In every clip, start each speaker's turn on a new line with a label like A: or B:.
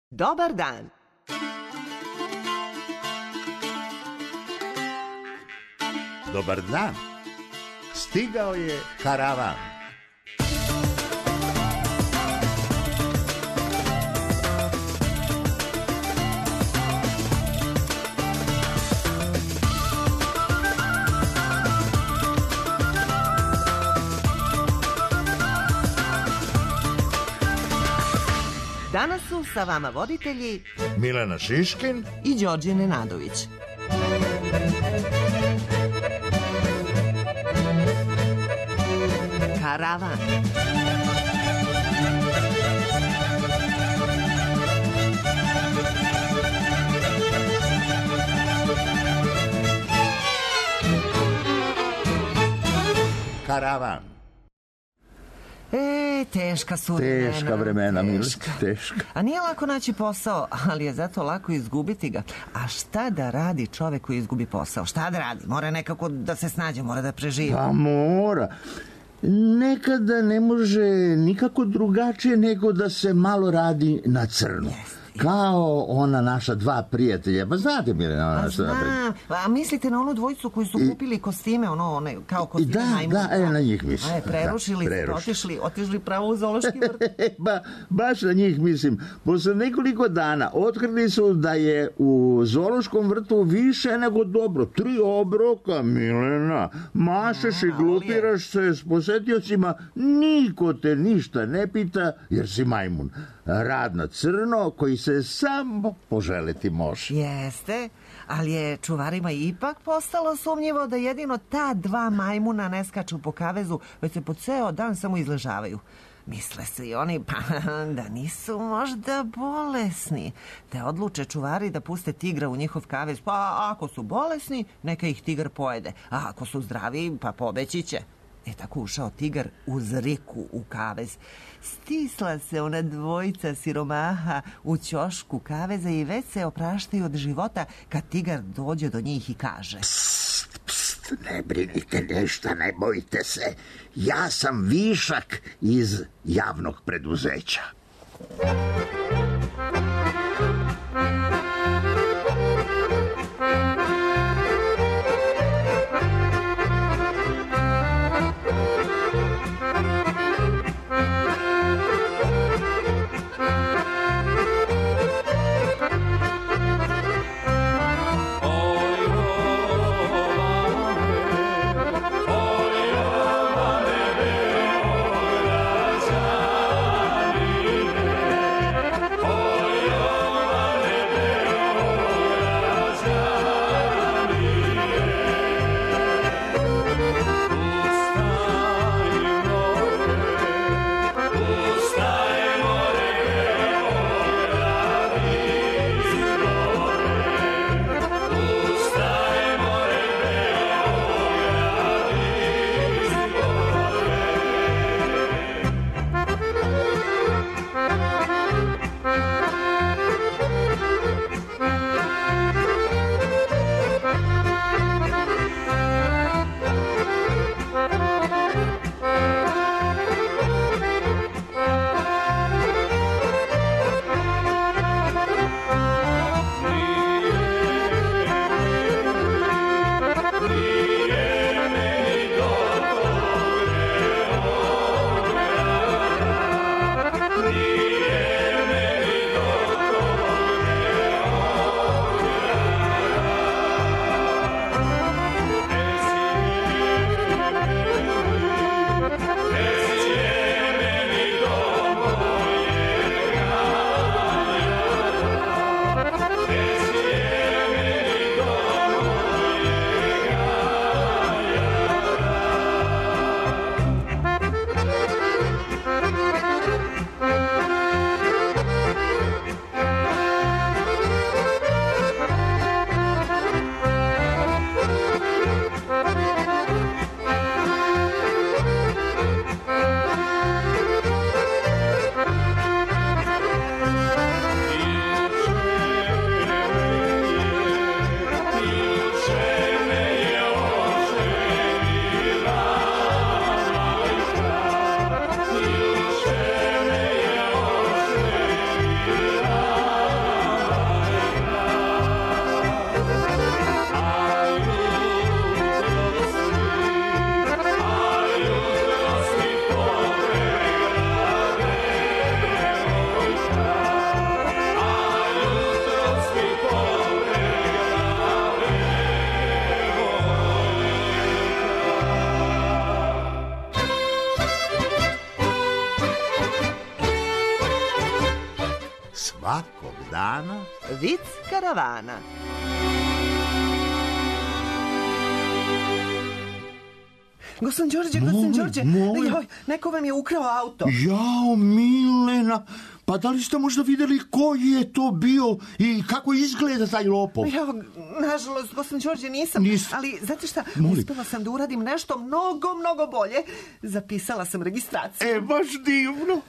A: Dobar dan.
B: Dobar dan. Stigao je karavan.
A: Danas su sa vama voditelji
B: Milena Šiškin
A: i Đorđe Nenadović. Karavan.
B: Karavan.
A: Teška su vremena.
B: Teška vremena, Milić, teška.
A: A nije lako naći posao, ali je zato lako izgubiti ga. A šta da radi čovek koji izgubi posao? Šta da radi? Mora nekako da se snađe, mora da preživi.
C: Pa mora. Nekada ne može nikako drugačije nego da se malo radi na crno. Kao ona naša dva prijatelja. Pa znate, Milena,
A: znam. A mislite na onu dvojicu koji su kupili kostime, one kao kostime majmuna?
C: Da, na njih mislim.
A: Prerušili se, otišli pravo u zoološki vrt.
C: Baš na njih mislim. Posle nekoliko dana otkrili su da je u zoološkom vrtu više nego dobro. 3 obroka, Milena. Mašeš i glupiraš se s posetiocima. Niko te ništa ne pita jer si majmun. Rad na crno koji se samo poželeti može.
A: Jeste, ali je čuvarima ipak postalo sumnjivo da jedino ta 2 majmuna ne skaču po kavezu, već se po ceo dan samo izležavaju. Misle se i oni da nisu možda bolesni, te odluče čuvari da puste tigra u njihov kavez, pa ako su bolesni, neka ih tigar pojede, a ako su zdravi, pa pobeći će. Tako ušao tigar uz riku u kavez. Stisla se ona dvojica siromaha u ćošku kaveza i već se opraštaju od života kad tigar dođe do njih i kaže:
C: Pst, ne brinite ništa, ne bojite se. Ja sam višak iz javnog preduzeća.
B: svakog dana
A: Vic karavana. Gospodin Đorđe, joj, neko vam je ukrao auto.
C: Jao, Milena, pa da li ste možda vidjeli ko je to bio i kako izgleda taj lopov?
A: Evo, nažalost, gospodin Đorđe, nisam. Ali, znate šta, uspela sam da uradim nešto mnogo bolje. Zapisala sam registraciju.
C: Baš divno.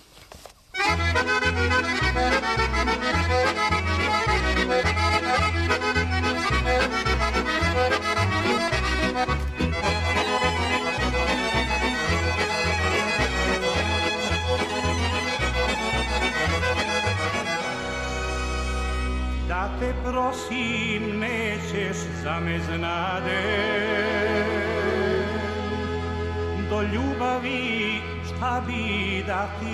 D: Da te prosim, nećeš za me znade, do ljubavi šta bi da ti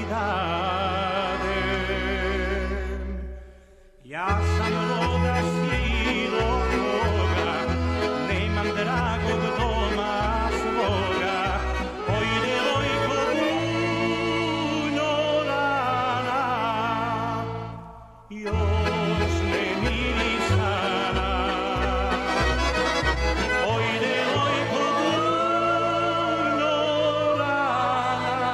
D: dadem. Ja sam roda sirotoga, nemam dragog doma svoga, pojde lojko puno rana, još ne mirisana. Pojde lojko puno rana,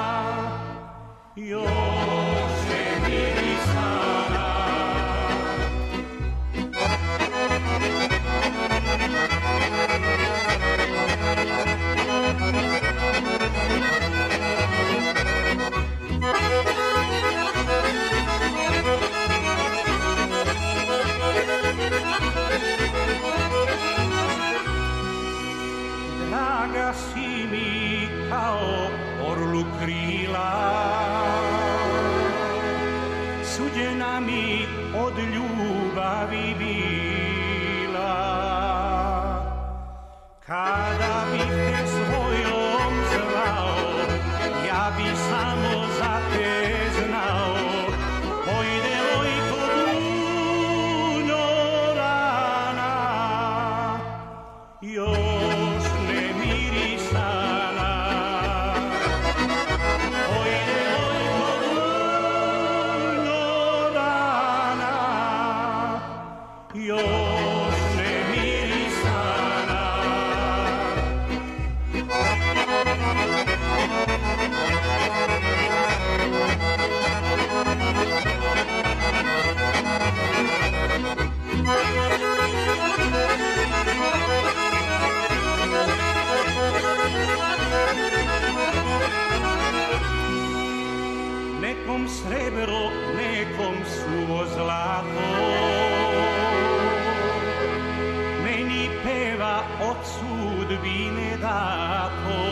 D: još ne mirisana. Draga si mi kao orlu krila, suđena mi od ljubavi bila. Kada bih te svojom zvao, ja bi samo za te znao. Pojde lojko puno rana, još ne mirisana. Pojde lojko puno rana, još ne mirisana. Nekom srebro, nekom suvo zlato, meni peva od sudbine dato.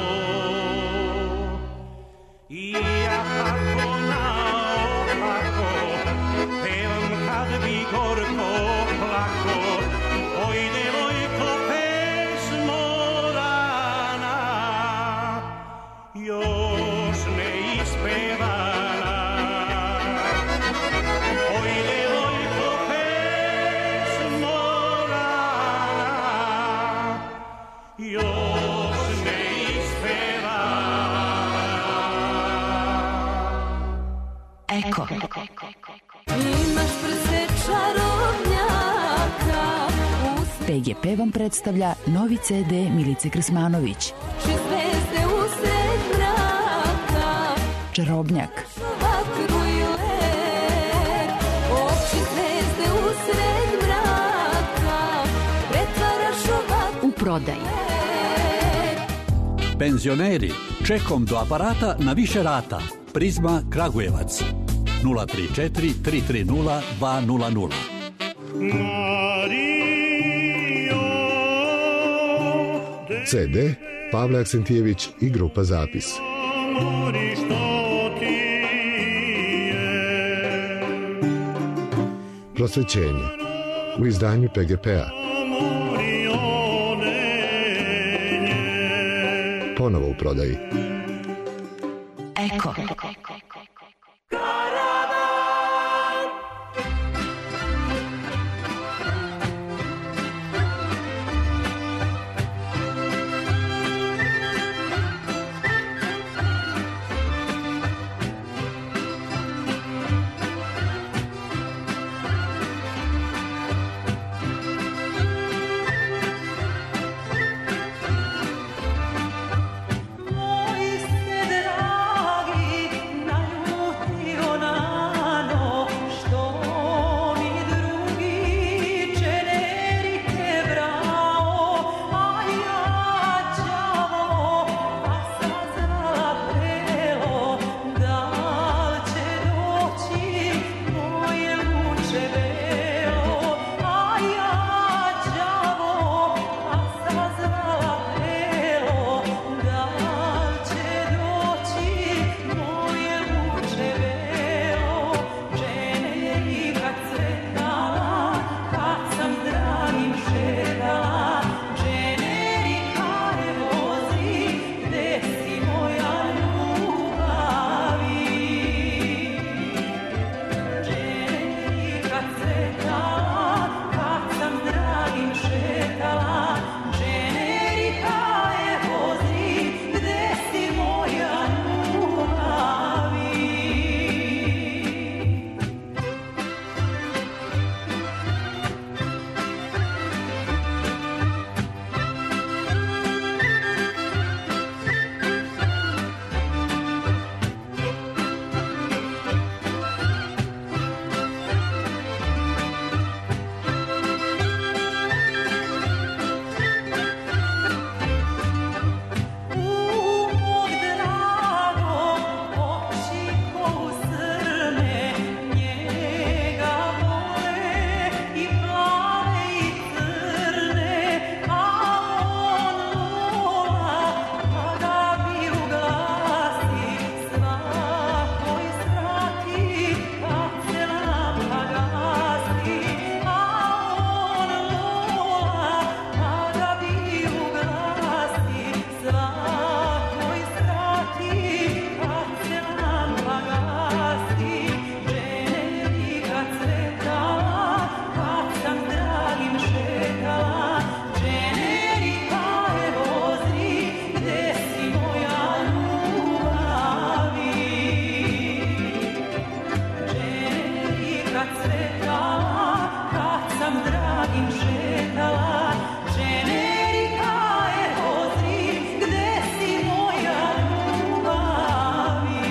D: I ja tako naopako pevam kad bi gorko plako. Oj, devojko, pesmo rana, još ne ispevana. Oj, devojko, pesmo rana, još ne ispevana.
E: Eko. Imaš prse čarobnjaka. PGP vam predstavlja novi CD Milice Krsmanović. Zvezde usred mraka. Čarobnjak. Vatru i led. Oči zvezde usred mraka. Pretvaraš ovak u prodaj.
F: Penzioneri, čekom do aparata na više rata. Prizma Kragujevac 034 330 200.
G: CD Pavle Aksentijević i grupa Zapis. Prosvećenje u izdanju PGP-a. Ponovo u prodaji.
E: Eko.
H: sretala, kad sam dragim šetala, Generika je odziv, gde si moja ljubavi?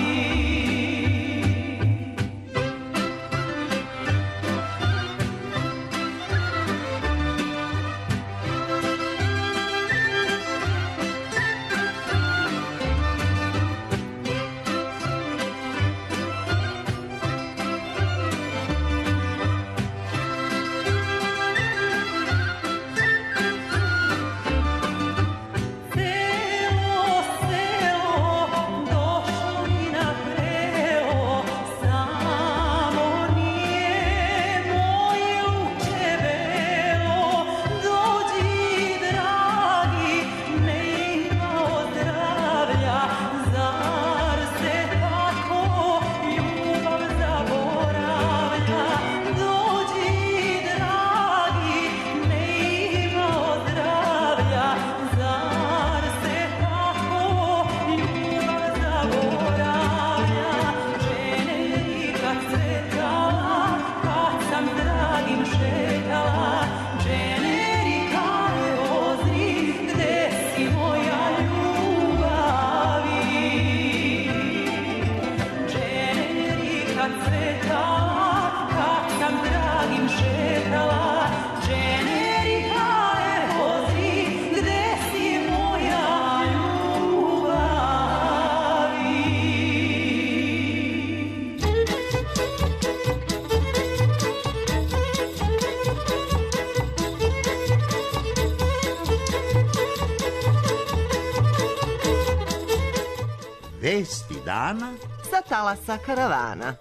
B: Vesti dana
A: sa talasa karavana.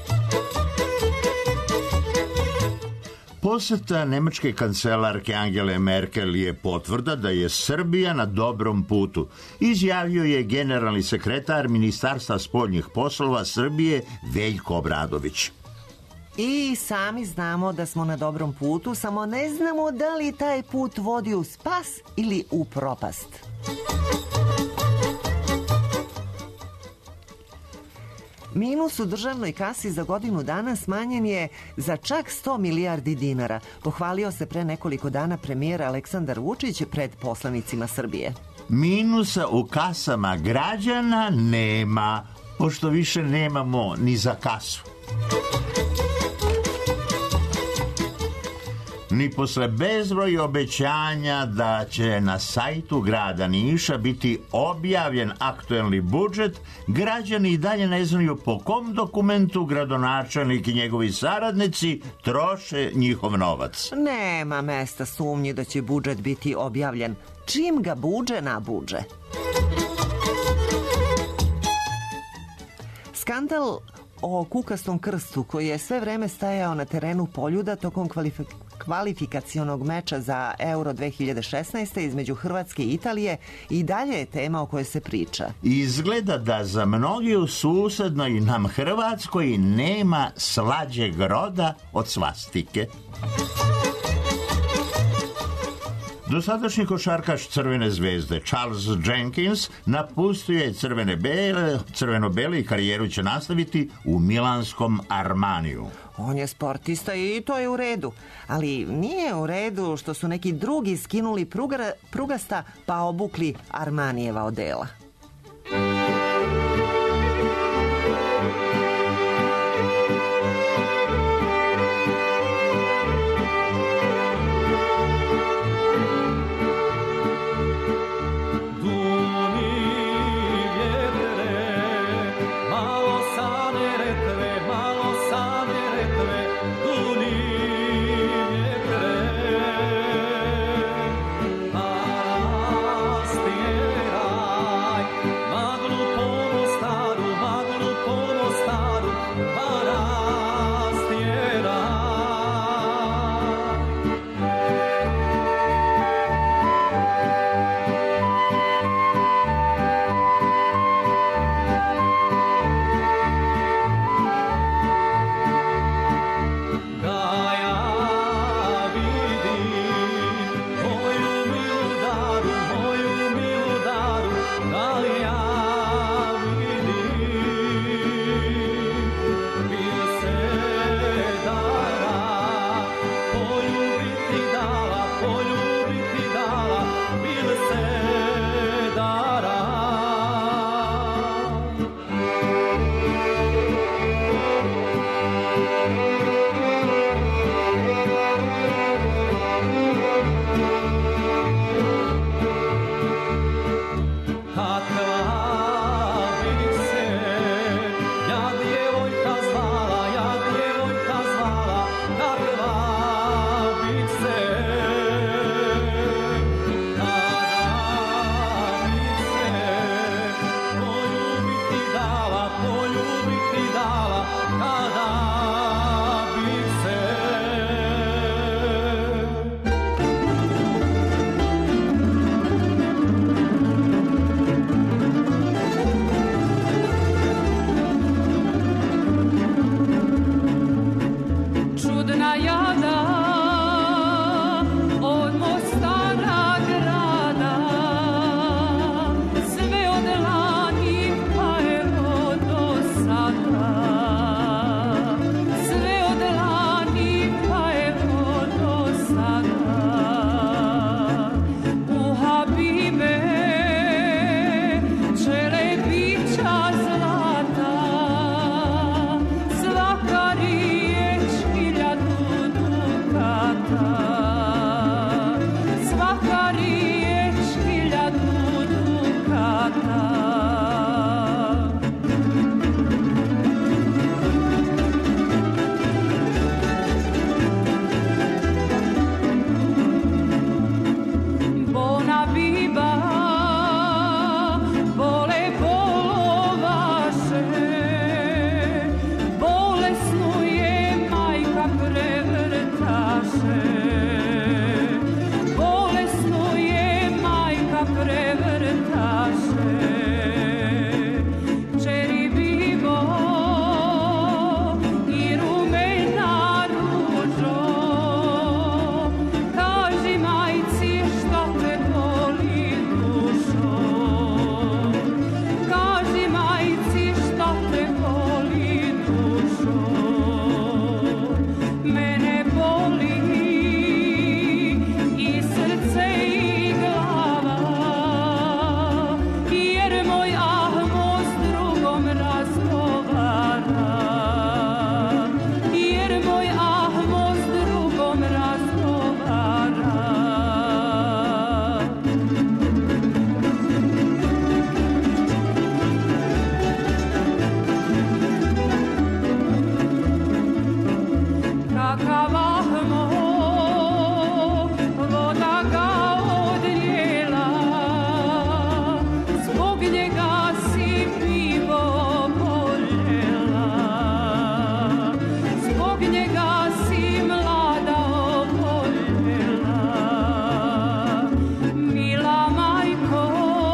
B: Poseta nemačke kancelarke Angele Merkel je potvrda da je Srbija na dobrom putu, izjavio je generalni sekretar Ministarstva spoljnih poslova Srbije Veljko Obradović.
A: I sami znamo da smo na dobrom putu, samo ne znamo da li taj put vodi u spas ili u propast. Minus u državnoj kasi za godinu dana smanjen je za čak 100 milijardi dinara. Pohvalio se pre nekoliko dana premijer Aleksandar Vučić pred poslanicima Srbije.
B: Minusa u kasama građana nema, pošto više nemamo ni za kasu. Ni posle bezbroj obećanja da će na sajtu grada Niša biti objavljen aktuelni budžet, građani i dalje ne znaju po kom dokumentu gradonačelnik i njegovi saradnici troše njihov novac.
A: Nema mesta sumnji da će budžet biti objavljen. Čim ga budže nabuđe. Skandal o kukastom krstu koji je sve vreme stajao na terenu Poljuda tokom kvalifikacionog meča za Euro 2016. između Hrvatske i Italije i dalje je tema o kojoj se priča.
B: Izgleda da za mnogi u susednoj nam Hrvatskoj nema slađeg roda od svastike. Dosadašnji košarkaš Crvene zvezde Charles Jenkins napustio je crveno-bele i karijeru će nastaviti u milanskom Armaniju.
A: On je sportista i to je u redu, ali nije u redu što su neki drugi skinuli prugasta pa obukli Armanijeva odela.
H: bolesnu je majka prevrtaše. Čeri bibo i rumena ružo, kaži majci što te boli dušo. Kaži majci što te boli dušo. Mene boli i srce i glava, jer moj Ahmo s drugom razgovara. Jer moj Ahmo s drugom razgovara. Kakav Ahmo, voda ga odnijela, zbog njega si pivo poljela, zbog njega si mlada opoljela. Mila majko,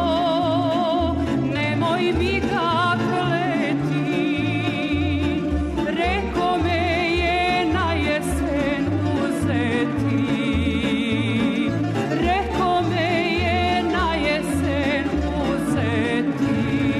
H: nemoj mi ga kleti, reko me je na jesen uzeti. Reko me je na jesen uzeti.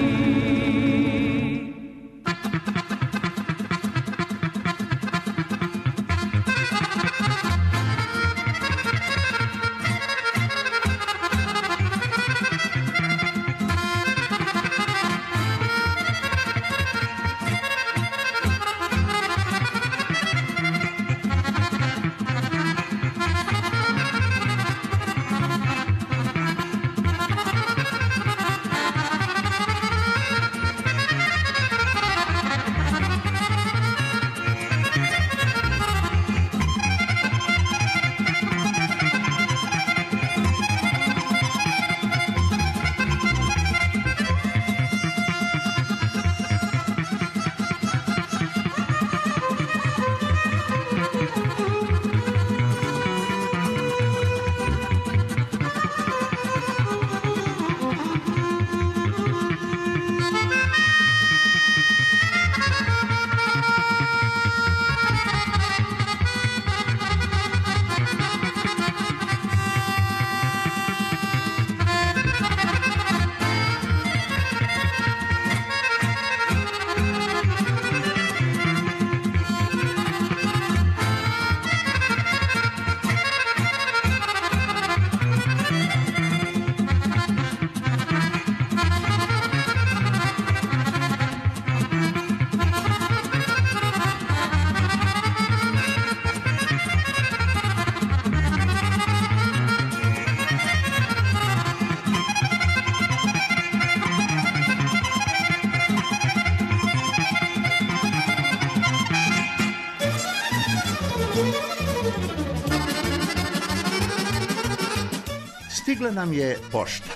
B: Stigla nam je pošta.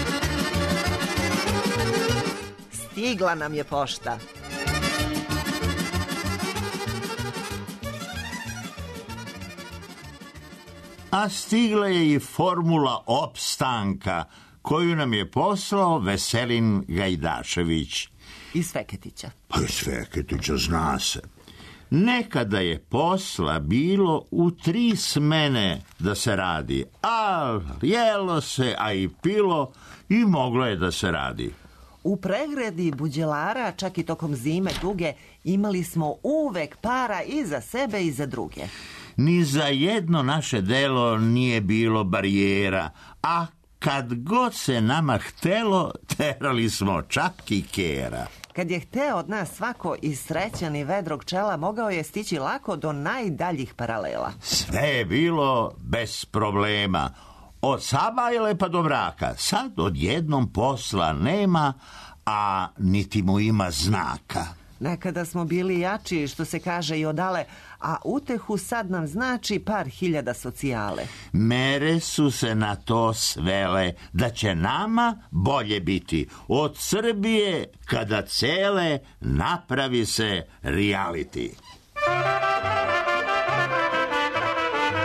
A: Stigla nam je pošta.
B: A stigla je i formula opstanka koju nam je poslao Veselin Gajdašević.
A: Iz Feketića.
B: Pa iz Feketića, zna se. Nekada je posla bilo u 3 smene da se radi, a jelo se, a i pilo i moglo je da se radi.
A: U pregradi buđelara, čak i tokom zime duge, imali smo uvek para i za sebe i za druge.
B: Ni za jedno naše delo nije bilo barijera, a kad god se nama htelo, terali smo čak i kera.
A: Kad je hteo od nas svako iz srećan i vedrog čela, mogao je stići lako do najdaljih paralela.
B: Sve je bilo bez problema. Od Sabajle pa do Vraka. Sad odjednom posla nema, a niti mu ima znaka.
A: Nekada smo bili jači, što se kaže, i odale, a utehu sad nam znači par hiljada socijale.
B: Mere su se na to svele, da će nama bolje biti. Od Srbije, kada cele, napravi se reality.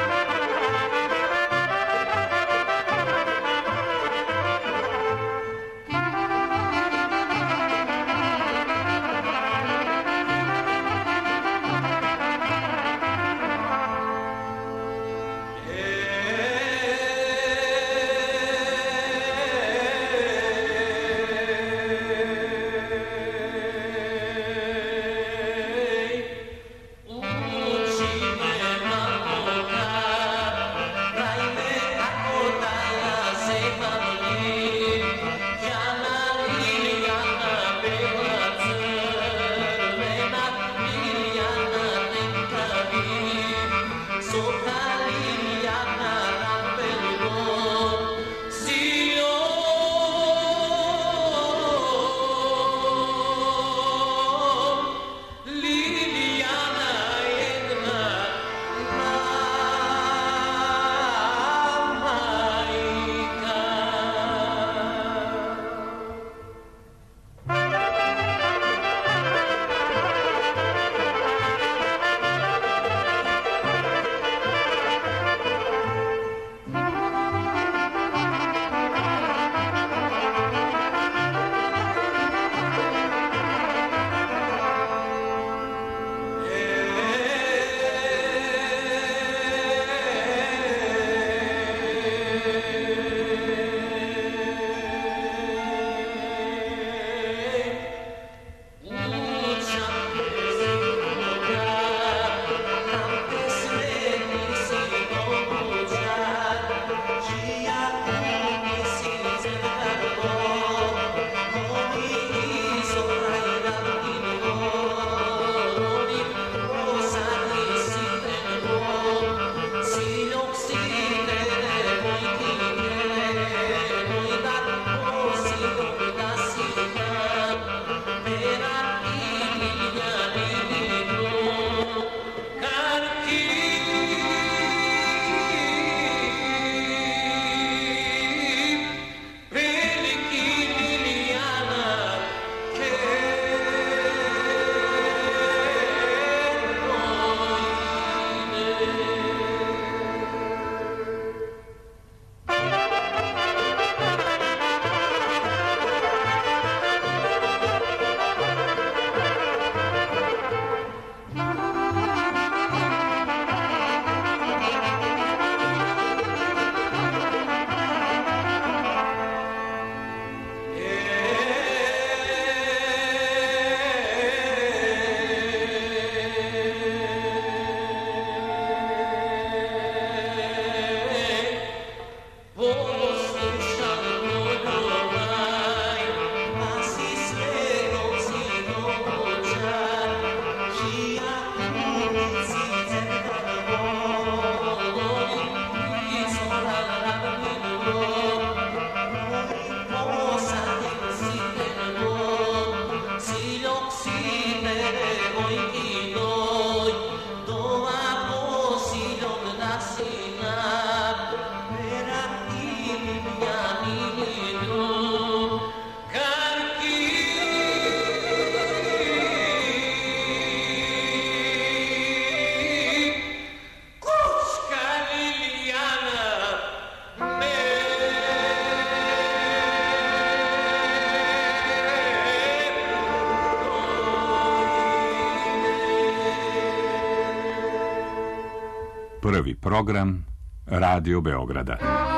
I: Prvi program Radio Beograda.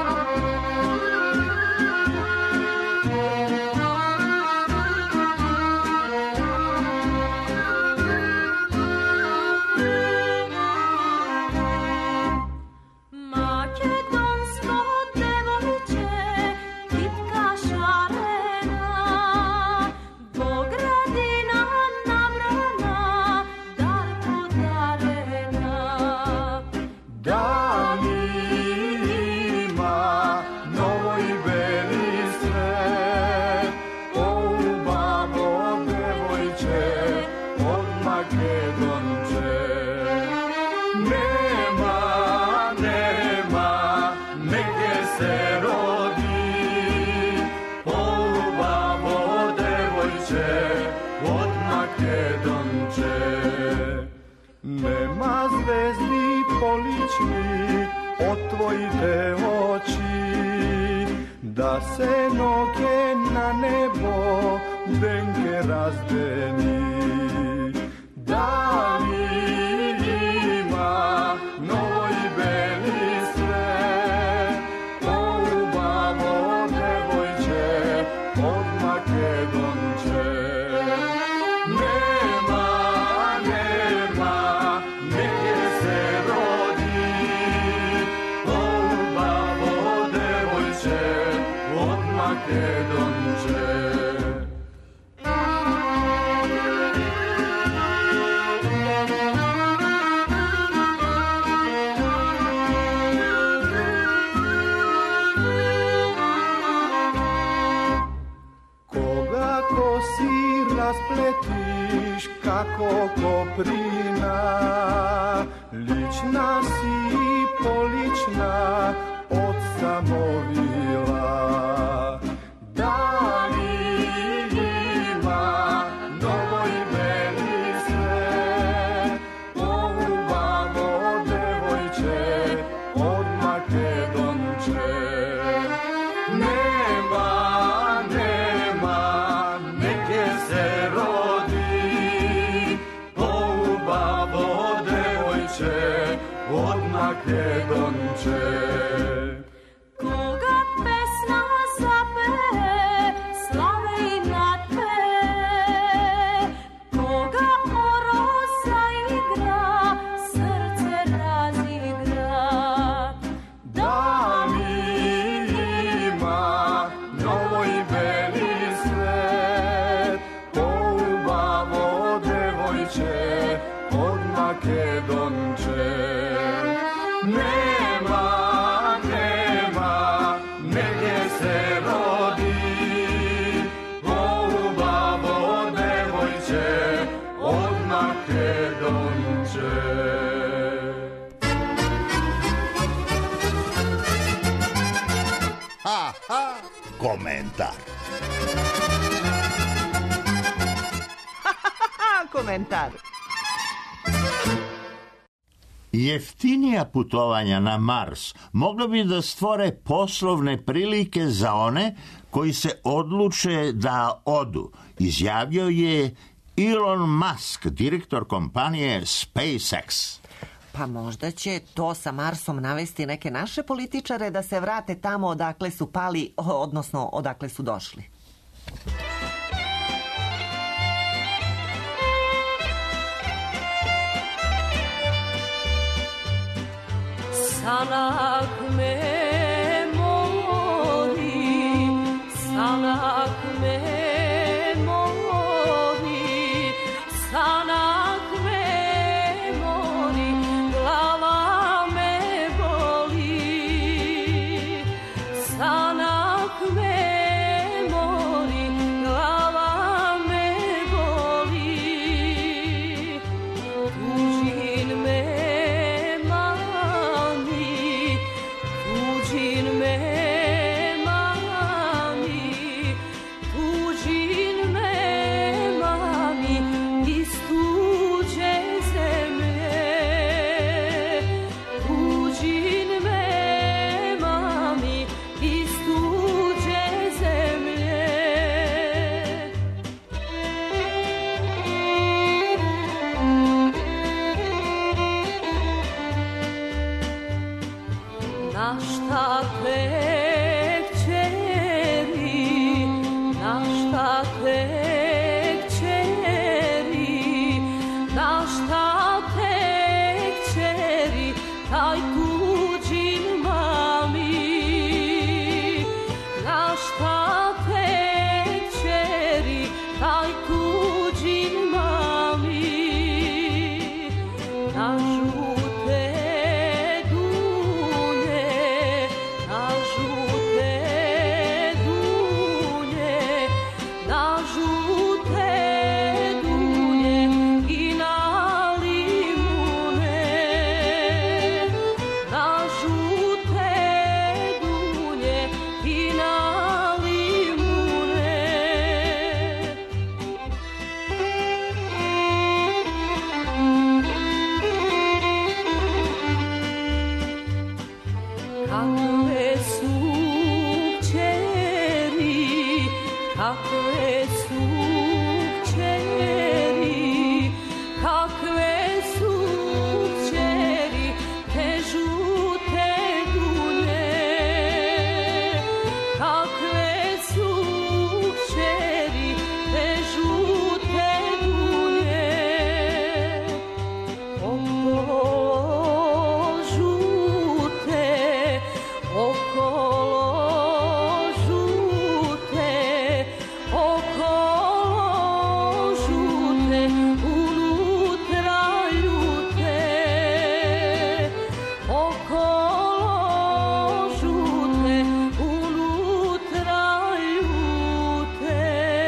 J: Otvojite oči, da se noge na nebo denke razdeni. Da li ima novo i beli svet, polubavo devojče od Makedonče? Nema, nema, negdje se rodi, polubavo devojče od Makedonče. Raspletiš kako koprina, lična si polična od samovila. Da li ima novo i beli svet, polubavo devojče od Makedonče? Nema, nema, neke se rodi, polubavo devojče od Makedonče. Koga pesna zapeje, slave i natpe, koga oro zaigra, srce razigra. Da li ima novo i beli svet, polubavo devojče od Makedonče? Nema, nema, negdje se rodi, polubavo devojče od Makedonče.
B: Ha, ha, komentar.
A: Komentar.
B: Jeftinija putovanja na Mars moglo bi da stvore poslovne prilike za one koji se odluče da odu, izjavio je Elon Musk, direktor kompanije SpaceX.
A: Pa možda će to sa Marsom navesti neke naše političare da se vrate tamo odakle su pali, odnosno odakle su došli.
H: Sanak me mori, sanak me mori, sanak me mori, glava me boli. Sanak me mori, glava me boli. Tužin me mani, na šta te kćeri, na šta te kćeri, na šta te kćeri, taj tuđin mali, na šta te kćeri, taj tuđin mali, na žute dunje, na žute dunje, na žute dunje i na limune, na žute dunje i na limune. Kakve su kćeri, kakve su kćeri, kakve su kćeri, te žute dunje, kakve su kćeri, te žute dunje, okolo žute, okolo žute, okolo žute, unutra ljute, okolo žute, unutra ljute.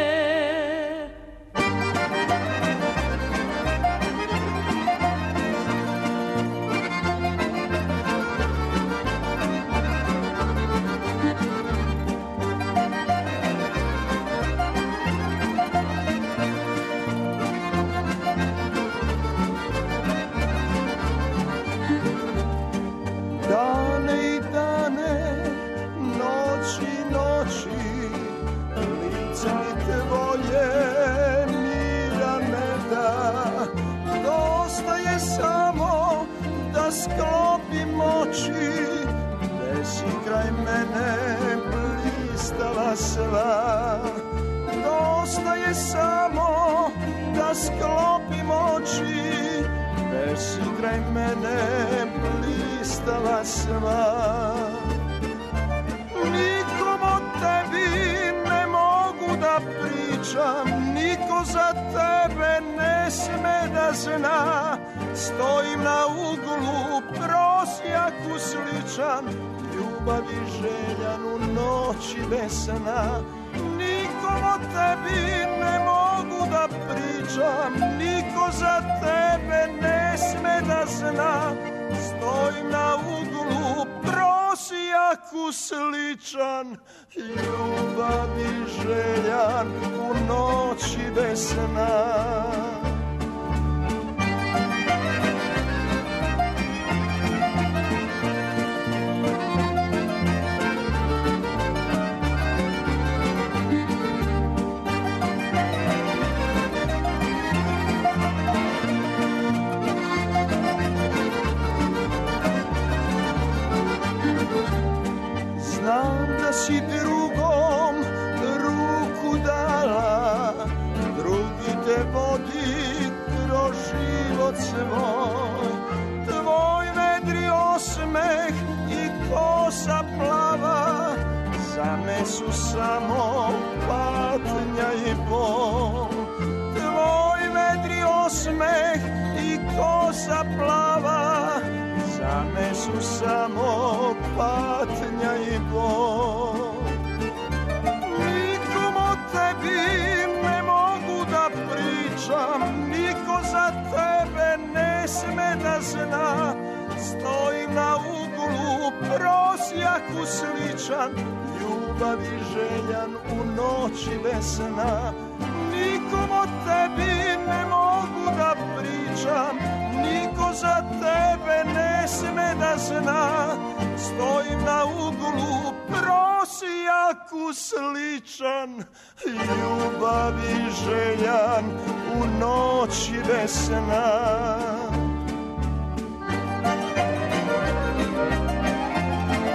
K: Dane i dane, noći, noći, lice mi tvoje mira ne da. Dosta je samo da sklopim oči, gde si kraj mene blistala sva. Dosta je samo da sklopim oči, gde si kraj mene blistala sva. Nikom o tebi ne mogu da pričam, niko za tebe ne sme da zna. Stojim na uglu, prosjaku sličan, ljubavi željan u noći bez sna. Nikom o tebi ne mogu da pričam, niko za tebe ne sme da zna. Stojim na uglu, prosjaku sličan, ljubavi željan u noći bez sna. Znam da si drugom ruku dala, drugi te vodi kroz život svoj. Tvoj vedri osmeh i kosa plava, za me su samo patnja i bol. Tvoj vedri osmeh i kosa plava, za me su samo patnja i bol. Nikom o tebi ne mogu da pričam, niko za tebe ne sme da zna. Stojim na uglu, prosjaku sličan, ljubavi željan u noći bez sna. Nikom o tebi ne mogu da pričam, niko za tebe ne sme da zna. Stojim na uglu, prosjaku sličan, ljubavi željan u noći bez sna.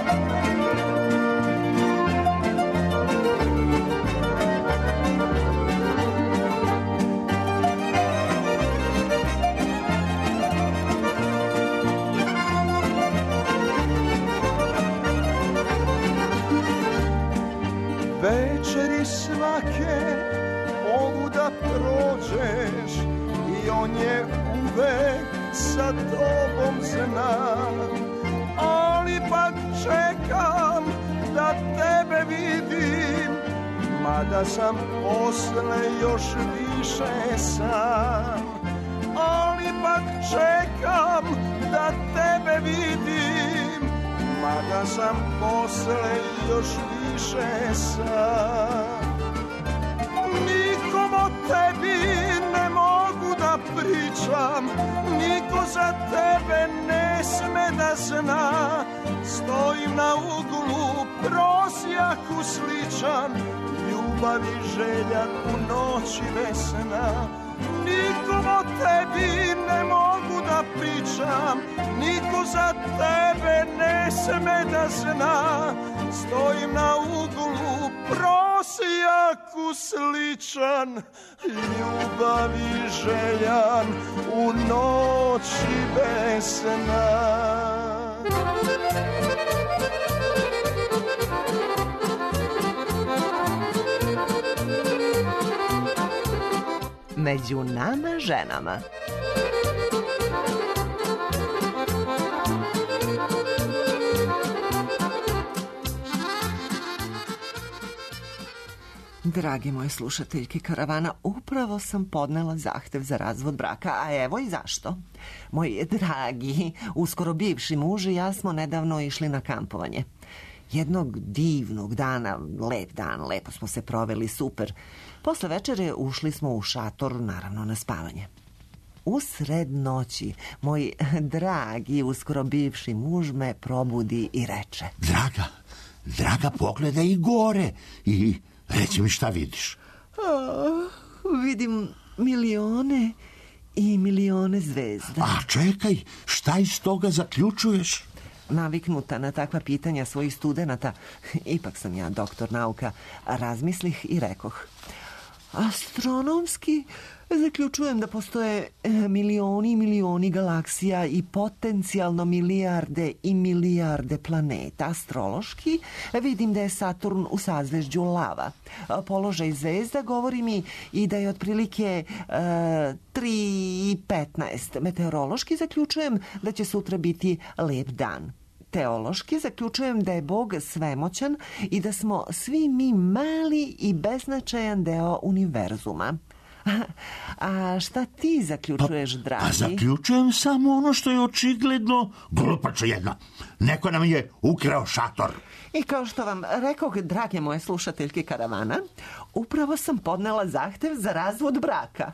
K: sa tobom znam, ali pak čekam da tebe vidim, mada sam posle još više sam. Ali pak čekam da tebe vidim, mada sam posle još više sam. Nikom o tebi ne mogu da pričam, niko za tebe ne sme da zna. Stojim na uglu prosjaku sličan, ljubav i želja u noći bez sna. Nikom o tebi ne mogu da pričam, niko za tebe ne sme da zna. Stojim na uglu prosjaku sličan, ljubav i željan u noći bez sna.
A: Među nama ženama. Drage moje slušateljke Karavana, upravo sam podnela zahtev za razvod braka, a evo i zašto. Moj dragi, uskoro bivši muž i ja smo nedavno išli na kampovanje. Jednog divnog dana, lep dan, lepo smo se proveli, super. Posle večere ušli smo u šator, naravno na spavanje. Usred noći, moj dragi, uskoro bivši muž me probudi i reče:
B: Draga, pogledaj i gore i reci mi šta vidiš.
A: Vidim milione i milione zvezda.
B: A čekaj, šta iz toga zaključuješ?
A: Naviknuta na takva pitanja svojih studenata, ipak sam ja doktor nauka, razmislih i rekoh: astronomski zaključujem da postoje milioni i milioni galaksija i potencijalno milijarde i milijarde planeta. Astrološki vidim da je Saturn u sazvežđu Lava. Položaj zvezda govori mi i da je otprilike 3:15. Meteorološki zaključujem da će sutra biti lep dan. Teološki zaključujem da je Bog svemoćan i da smo svi mi mali i beznačajan deo univerzuma. A šta ti zaključuješ, dragi?
B: Pa zaključujem samo ono što je očigledno. Glupača jedna. Neko nam je ukrao šator.
A: I kao što vam rekoh, drage moje slušateljke Karavana, upravo sam podnela zahtev za razvod braka.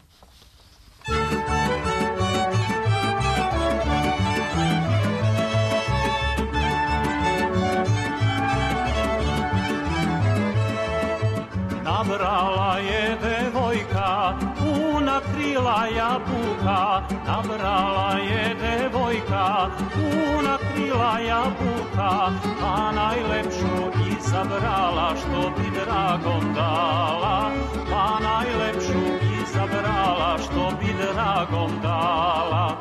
D: Nabrala je devojka, puna krila jabuka. Nabrala je devojka, puna krila jabuka. A najlepšu izabrala, što bi dragom dala. A najlepšu izabrala, što bi dragom dala.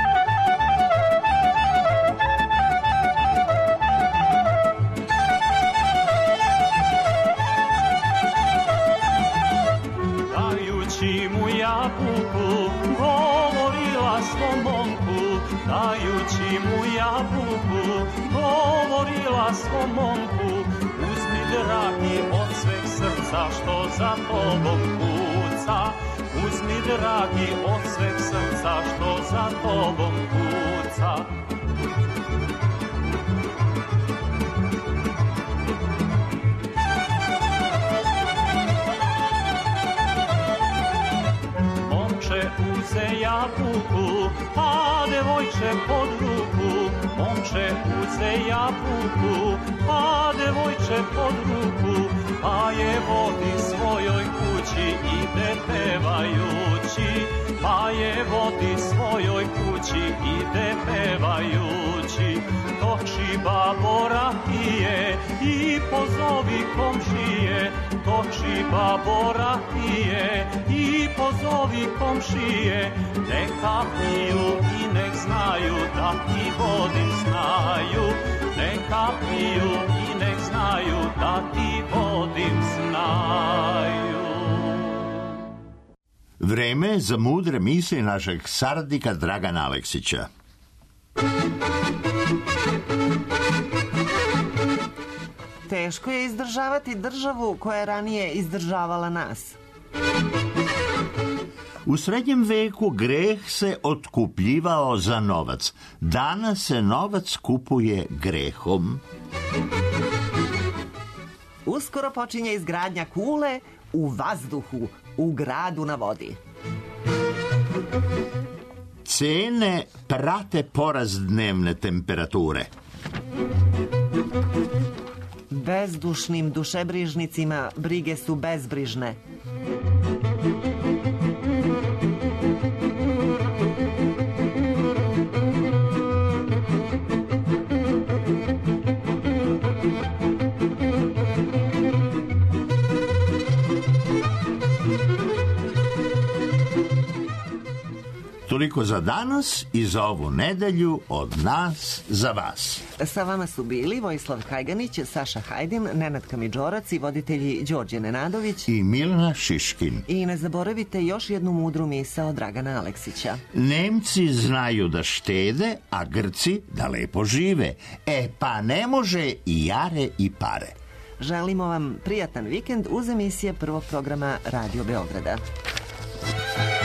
D: Dajući mu jabuku, govorila svom momku. Dajući mu jabuku, govorila svom momku. Uzmi, dragi, od sveg srca što za tobom kuca. Uzmi, dragi, od sveg srca što za tobom kuca. Uze jabuku, a devojče pod ruku. Momče uze jabuku, a devojče pod ruku. Pa je vodi svojoj kući, ide pevajući. Pa je vodi svojoj kući, ide pevajući. Toči babo rakije i pozovi komšije. Toči babo rakije i pozovi komšije. Neka piju i nek znaju da ti vodim znaju. Neka piju i nek znaju da ti vodim znaju.
B: Vreme je za mudre misli našeg saradnika Dragana Aleksića.
A: Teško je izdržavati državu koja je ranije izdržavala nas.
B: U srednjem veku greh se otkupljivao za novac. Danas se novac kupuje grehom.
A: Uskoro počinje izgradnja kule u vazduhu, u gradu na vodi.
B: Cene prate porast dnevne temperature.
A: Bezdušnim dušebrižnicima brige su bezbrižne.
B: Toliko za danas i za ovu nedelju od nas za vas.
A: Sa vama su bili Vojislav Kajganić, Saša Hajdin, Nenad Kamidžorac i voditelji Đorđe Nenadović
B: i Milena Šiškin.
A: I ne zaboravite još jednu mudru misao Dragana Aleksića.
B: Nemci znaju da štede, a Grci da lepo žive. Pa ne može i jare i pare.
A: Želimo vam prijatan vikend uz emisije prvog programa Radio Beograda.